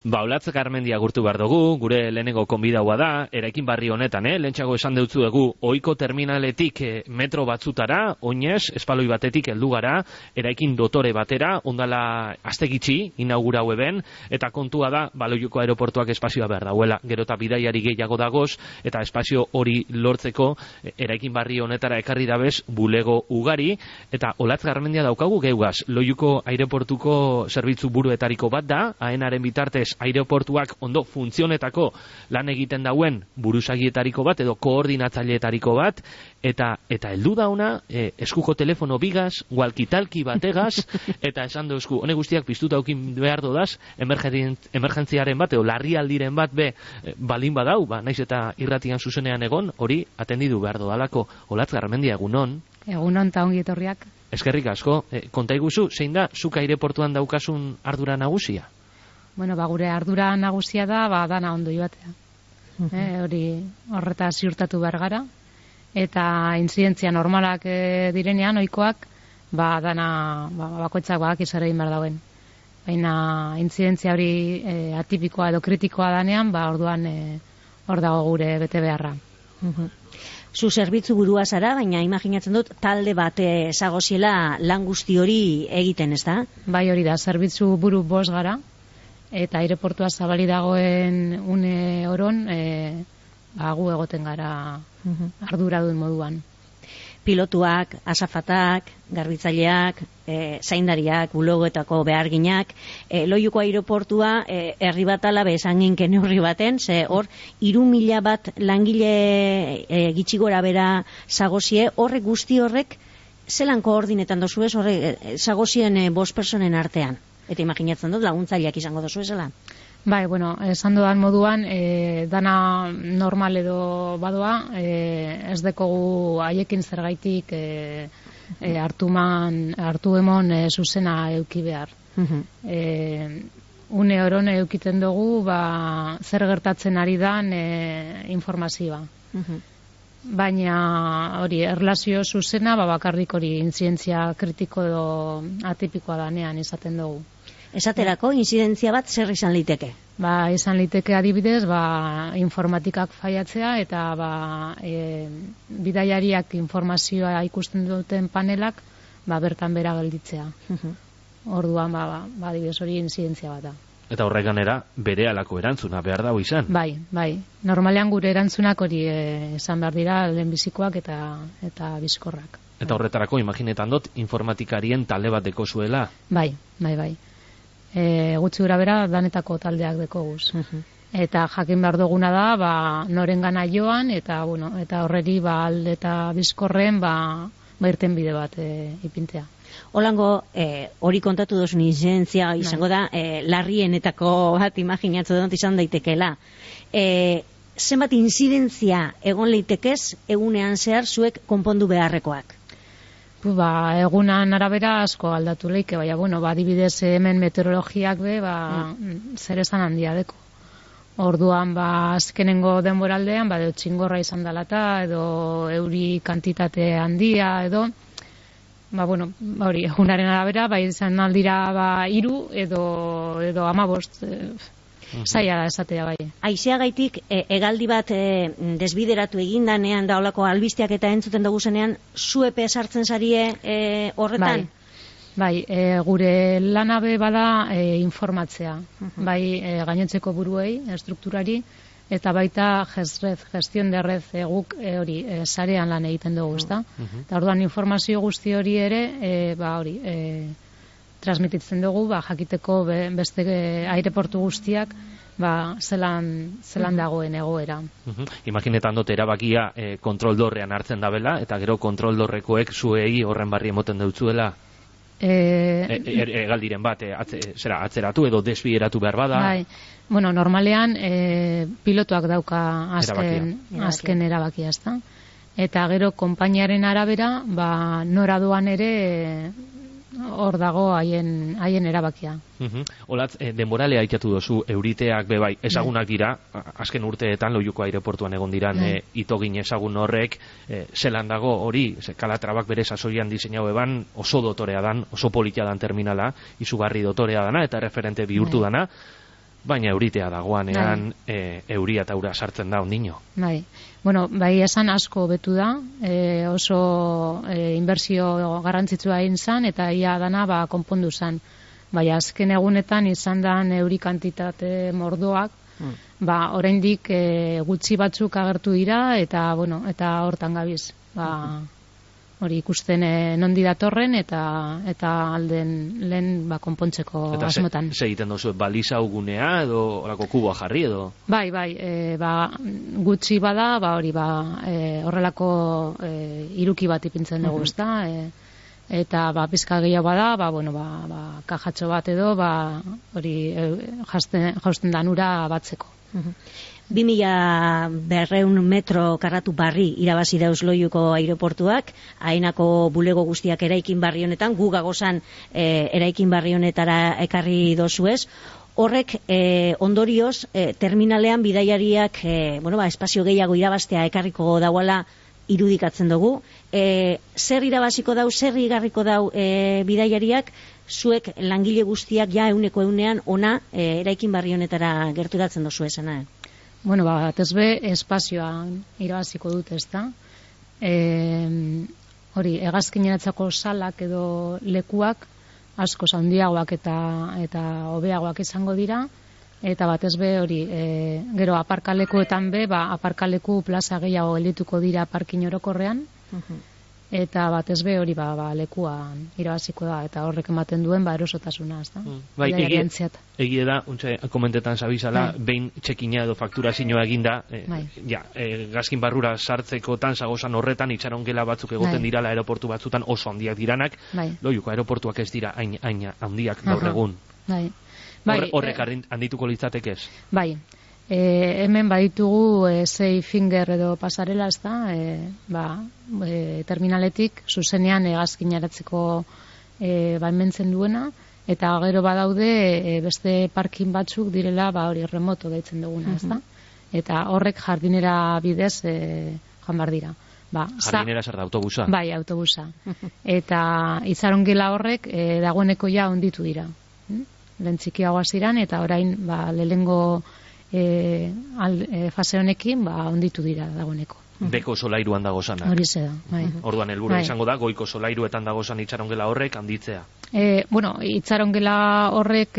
Olatz Garmendia agurtu behar dugu, gure lehenengo konbidaua da, eraikin barri honetan, lehentxago esan deutzu dugu, ohiko terminaletik metro batzutara, oinez, espaloi batetik heldu gara, eraikin dotore batera, ondala astegitxi, inaugurau eben, eta kontua da, Baloioko aeroportuak espazioa behar dauela, gero eta bidaiari gehiago dagoz, eta espazio hori lortzeko, eraikin barri honetara ekarri dabez, bulego ugari, eta Olatz Garmendia daukagu geugaz, Loiuko aireportuko zerbitzu buruetariko bat da, aenaren bitartez aireportuak ondo funtzionetako lan egiten dauen buruzagietariko bat edo koordinatzaileetariko bat eta heldu da ona eskuko telefono bigaz, walkie-talkie bategaz eta esan duzku, hone guztiak piztuta aukin behar dodaz, emergentziaren bat edo larrialdiren bat baldin badau, naiz eta irratian zuzenean egon, hori atendidu behar dodalako. Olatz Garmendia, egunon. Egunon eta ongi etorriak. Eskerrik asko, kontaiguzu, zein da zuk aireportuan daukasun ardura nagusia? Bueno, gure ardura nagusia da, dana ondo joatea. Hori horreta ziurtatu behar gara. Eta intzidentzia normalak direnean, ohikoak, dana, bakoitzak badakizare egin behar dauen. Baina intzidentzia hori atipikoa edo kritikoa danean, orduan hor dago gure bete beharra. Zu zerbitzu burua zara, baina imaginatzen dut talde bat zagoziela lan guzti hori egiten, ez da? Bai, hori da, zerbitzu buru 5 gara. Eta aireportua zabali dagoen une oron, gu egoten gara arduradun moduan. Pilotuak, azafatak, garbitzaileak, zaindariak, bulogoetako beharginak, Loiuko aireportua herri bat alabe esan ginken neurri baten, ze hor 3.000 bat langile gitxi gora bera zagozie, horrek guzti horrek zelan koordinetan dozu ez, horrek zagozien 5 personen artean? Eta imaginatzen dut laguntzaileak izango dozu ezela. Bai, bueno, esan dudan moduan, dana normal edo badoa, ez dekogu haiekin zergaitik hartu emon zuzena euki behar. Une oron eukiten dugu, zer gertatzen ari dan informazioa. Baina hori, erlazio zuzena, bakarrik hori intzidentzia kritiko edo atipikoa danean izaten dugu. Esaterako, intzidentzia bat zer izan liteke? Izan liteke adibidez, informatikak faiatzea eta bidaiariak informazioa ikusten duten panelak bertan bera gelditzea. Orduan, adibidez hori intzidentzia bat da. Eta horrek ganera, bere alako erantzuna behar dago izan? Bai. Normalean gure erantzunak hori esan behar dira lehenbizikoak eta bizkorrak. Eta horretarako, imaginetan dut, informatikarien talde bat deko zuela? Bai. Gutxi gura bera, danetako taldeak deko guz. Eta jakin behar duguna da, noren gana joan, eta horreri alde eta bizkorren, irten bide bat ipintzea. Holango, hori kontatu duzun intzidentzia izango da, larrienetako bat imaginatzen dut izan daitekeela. Zenbat intzidentzia egon leitekez, egunean zehar zuek konpondu beharrekoak? Egunan arabera asko aldatu leike, adibidez hemen meteorologiak zer esan handia deko. Orduan, azkenengo denboraldean, edo txingorra izan dalata, edo euri kantitate handia, edo hori, egunaren arabera, izan aldira 3 edo 15, zaila da esatea bai. Aizeagaitik, hegaldi bat desbideratu egindanean da olako albisteak eta entzuten dugu zenean, zuepe sartzen zarie horretan? Bai, gure lanabe bada informatzea. Gainontzeko buruei, estrukturari, eta baita gestión de red guk hori sarean lan egiten dugu, ezta? Eta orduan informazio guzti hori ere, transmititzen dugu, jakiteko beste aireportu guztiak zelan dagoen egoera. Imaginetan dut erabakia kontrol dorrean hartzen dabela, eta gero kontrol dorrekoek zuei horren barri emoten dutzuela egaldiren bat atzeratu edo desbideratu behar bada. Normalean pilotuak dauka azken erabakia, ezta? Eta gero konpainiaren arabera, nora doan ere hor dago haien erabakia. Olatz, denboralea aitatu dozu, euriteak bebai ezagunak dira, azken urteetan Loiuko aireportuan egon diran itogin ezagun horrek, zelan dago hori, Kalatrabak bere sasoian diseinau eban, oso dotorea dan, oso politia dan terminala, izugarri dotorea dana, eta referente bihurtu dana, Baina euritea dagoanean, euria eta ura sartzen da ondino. Bai, bueno, bai esan asko betu da, oso inbertsio garrantzitsua egin zan, eta ia dana konpondu zan. Bai, azken egunetan izan da euri kantitate mordoak, oraindik gutxi batzuk agertu dira, eta hortan gabiz. Hori ikusten nondi datorren eta alden lehen konpontzeko asmotan. Eta egiten dozu, baliza ugunea edo orako kuboa jarri edo? Bai, gutxi bada, horrelako iruki bat ipintzen dugu, ezta? Eta pizka gehiago bada, kajatxo bat edo, hori jausten dan ura batzeko. 2.200 metro karratu barri irabazi dauz Loiuko aireportuak, Aenako bulego guztiak eraikin barri honetan, gu gagozan eraikin barri honetara ekarri dozuez. Horrek ondorioz terminalean bidaiariak espazio gehiago irabaztea ekarriko dauala irudikatzen dugu. Zer irabaziko dau, zer igarriko dau bidaiariak, zuek langile guztiak ja 100% ona eraikin barri honetara gerturatzen dozu esana. Bueno, batezbe espazioan irabaziko dut, ezta? Hori, hegazkineratzako salak edo lekuak asko handiagoak eta hobeagoak izango dira, eta batezbe hori, gero aparkalekuetan aparkaleku plaza gehiago geldituko dira parkin orokorrean, eta batezbe hori lekuan irabaziko da, eta horrek ematen duen erosotasuna, ezta? Bai, egie da, untxe komentetan zabizala, behin txekina edo fakturazioa eginda, gazkin barrura sartzekotan, zagozan horretan, itxaron gela batzuk egoten dirala aeroportu batzutan oso handiak diranak, Loiuko aeroportuak ez dira hain handiak gaur egun. Horrek handituko litzatek ez? Bai, hemen baditugu sei finger edo pasarela, ezta? Terminaletik zuzenean hegazkineratzeko baimentzen duena, eta gero badaude beste parkin batzuk direla hori remoto deitzen duguna, ezta? Eta horrek jardinera bidez joan bar dira. Jardinera zer da, autobusa? Bai, autobusa. Eta itzarongela horrek dagoeneko ja onditu dira. Lehen txikiagoa ziran, eta orain lehengo fase honekin onditu dira dagoeneko. Beko solairuan dagozanak. Hori ze da, bai. Orduan helburua izango da, goiko solairuetan dagozan itxarongela horrek handitzea. Itxarongela horrek,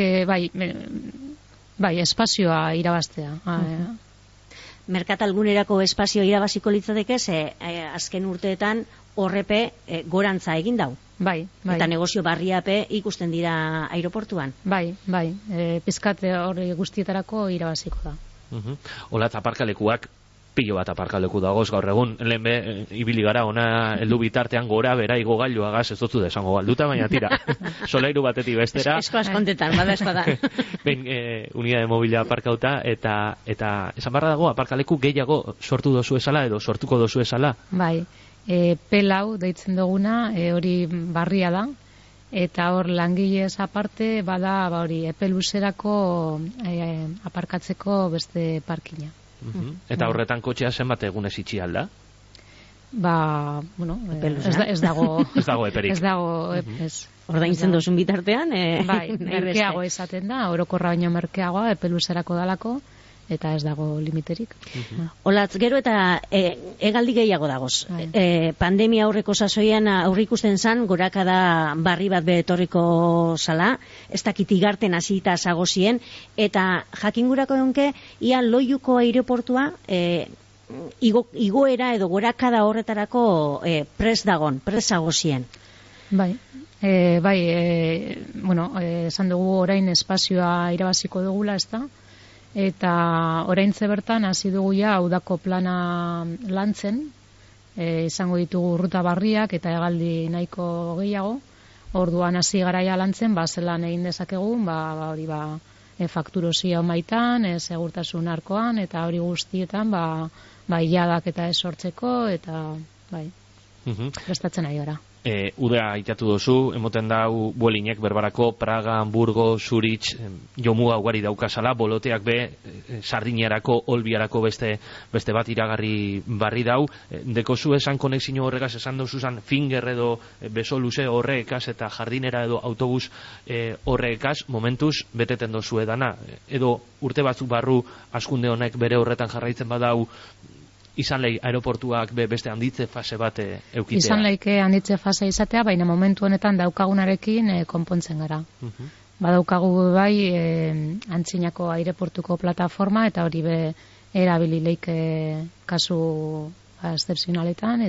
espazioa irabaztea. Merkatalgunerako espazio irabaziko litzateke, azken urteetan horrepe gorantza egin dau. Bai. Eta negozio barriape ikusten dira aireportuan. Bai. Pizkat horri guztietarako irabaziko da. Olatz, aparkalekuak, pilo bat aparkaleku dagoz gaur egun, lehen ibili gara ona heldu bitartean gora bera igo gailuagaz ez dutzu desango galduta, baina tira, solairu batetik bestera. Esko askontetan, bada esko da. Ben, unidade mobila aparkauta, eta esan barra dago, aparkaleku gehiago sortu dozu esala edo sortuko dozu esala? Bai, pelau deitzen duguna, hori barria da, eta hor langilez aparte bada hori epeluzerako aparkatzeko beste parkina. Eta horretan kotxea zenbat egunez itxi alda? Ez dago ez dago eperik. Ez dago, ordaintzen dozun bitartean, bai, merkeago esaten da, orokorra baino merkeagoa, epeluzerako dalako, eta ez dago limiterik. Olatz, gero eta egaldi gehiago dagoz. Pandemia aurreko sasoian aurrikusten zan, gorakada barri bat betorriko zala, ez dakit igarten hasita zagozien, eta jakingurako egonke, ia Loiuko aireportua igoera edo gorakada horretarako prest dagon, prest zagozien. Bai, esan dugu orain espazioa irabaziko dugula, ez da? Eta oraintze bertan hasi dugu ja udako plana lantzen, izango ditugu ruta barriak eta hegaldi nahiko gehiago. Orduan hasi garaia lantzen, zelan egin dezakegu, hori fakturozio maitan, segurtasun arkoan eta hori guztietan iladak eta ez sortzeko eta prestatzen ari gara. Uda aitatu dozu, emoten dau buelinek berbarako Praga, Hamburgo, Zurich, jomuga ugari daukasala, boloteak be, sardinerako, olbiarako beste bat iragarri barri dau. Dekozu esan konexio horregaz, esan dozuzan finger edo beso luze horrekaz eta jardinera edo autobus horrekaz, momentuz beteten dozu edana. Edo urte batzuk barru askunde honek bere horretan jarraitzen badau, izan lehi aeroportuak beste handitze fase bat eukitea. Izan leike handitze fase izatea, baina momentu honetan daukagunarekin konpontzen gara. Badaukagu bai Antzinako aireportuko plataforma, eta hori be erabili leike kasu excepzionaletan,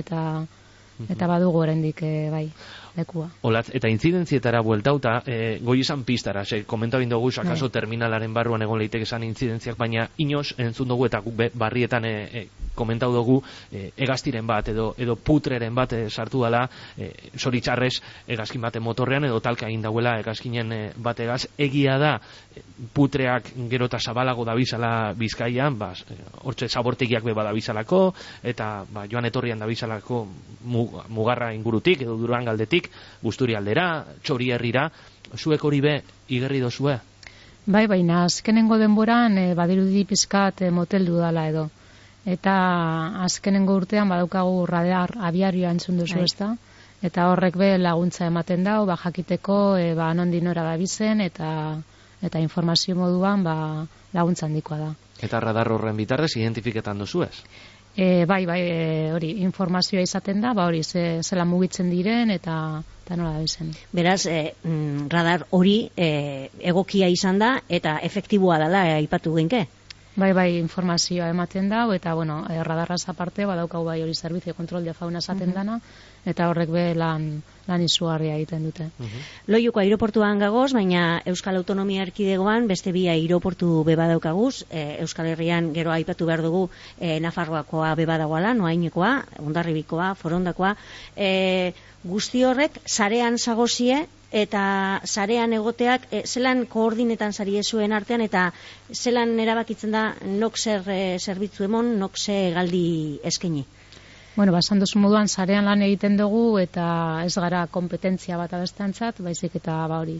eta badugu oraindik bai lekua. Olatz, eta intzidentzietara bueltauta, goi esan pistara, komenta bin dugu, akaso terminalaren barruan egon leitek esan intzidentziak, baina inoz entzun dugu eta guk barrietan komentau dugu egaztiren bat edo putreren bat sartu dela, zoritxarrez egazkin baten motorrean edo talka egin dauela egazkinen bat egaz. Egia da putreak gero eta zabalago dabizala Bizkaian, hortxe zabortegiak be badabizalako, eta joan etorrian dabizalako Mugarra ingurutik edo Durangaldetik, Busturi aldera, Txori herrira, zuek hori be igerri dozue? Bai, baina azkenengo denboran badirudi pizkat moteldu dala edo. Eta azkenengo urtean badaukagu radar abiarioa entzun duzu, ezta? Eta horrek be laguntza ematen dau, jakiteko nondik nora dabizen, eta informazio moduan laguntza handikoa da. Eta radar horren bitarrez identifiketan duzu ez? Bai, hori, informazioa izaten da, hori, zela mugitzen diren, eta nola dabizen. Beraz, radar hori egokia izan da, eta efektiboa dela aipatu genke? Bai, informazioa ematen da, eta, radarraz aparte, badaukagu bai hori servizio kontrol de fauna esaten dana, eta horrek be lan izugarria egiten dute. Loiuko aireportuan gagoz, baina Euskal Autonomia Erkidegoan beste bi aireportu beba daukaguz, Euskal Herrian gero aipatu behar dugu Nafarroakoa beba dagoala, Noainekoa, Hondarribikoa, Forondakoa, guzti horrek sarean zagozie, eta sarean egoteak zelan koordinetan sari zuen artean, eta zelan erabakitzen da nok zer zerbitzu emon, nok ze galdi eskaini. Basan duzu moduan, sarean lan egiten dugu, eta ez gara kompetentzia bata besteantzat, baizik eta hori,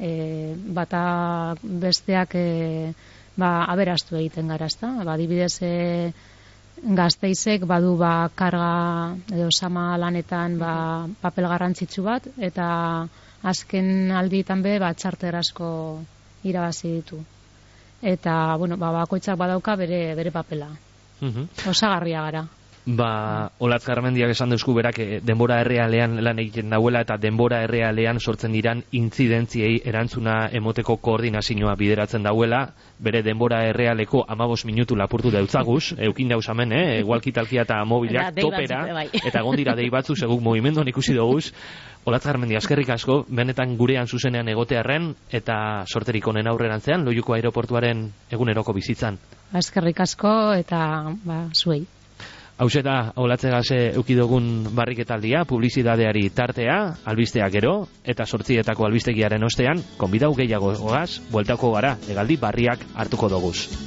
bata besteak aberastu egiten gara, ezta? Adibidez, Gazteizek badu karga edo sama lanetan papel garrantzitsu bat, eta azken alditan be txarter asko irabazi ditu. Eta, bakoitzak badauka bere papela. Osagarria gara. Olatz Garmendiak esan duzku berak denbora errealean lan egiten dauela, eta denbora errealean sortzen diran intzidentziei erantzuna emoteko koordinazioa bideratzen dauela, bere denbora errealeko 15 minutu lapurtu dautzaguz, eukin dauz hemen, walkie-talkia eta mobilak topera, eta gondira dei batzu seguk movimenduan ikusi doguz. Olatz Garmendia, eskerrik asko, benetan gurean zuzenean egotearren, eta sorterik honen aurrerantzean, Loiuko aireportuaren eguneroko bizitzan. Eskerrik asko, eta zuei. Hauxe da, Olatzegaz eukidogun barriketaldia, publizidadeari tartea, albisteak gero, eta 8etako albistegiaren ostean, konbidau gehiago gogaz, bueltako gara, hegaldi barriak hartuko doguz.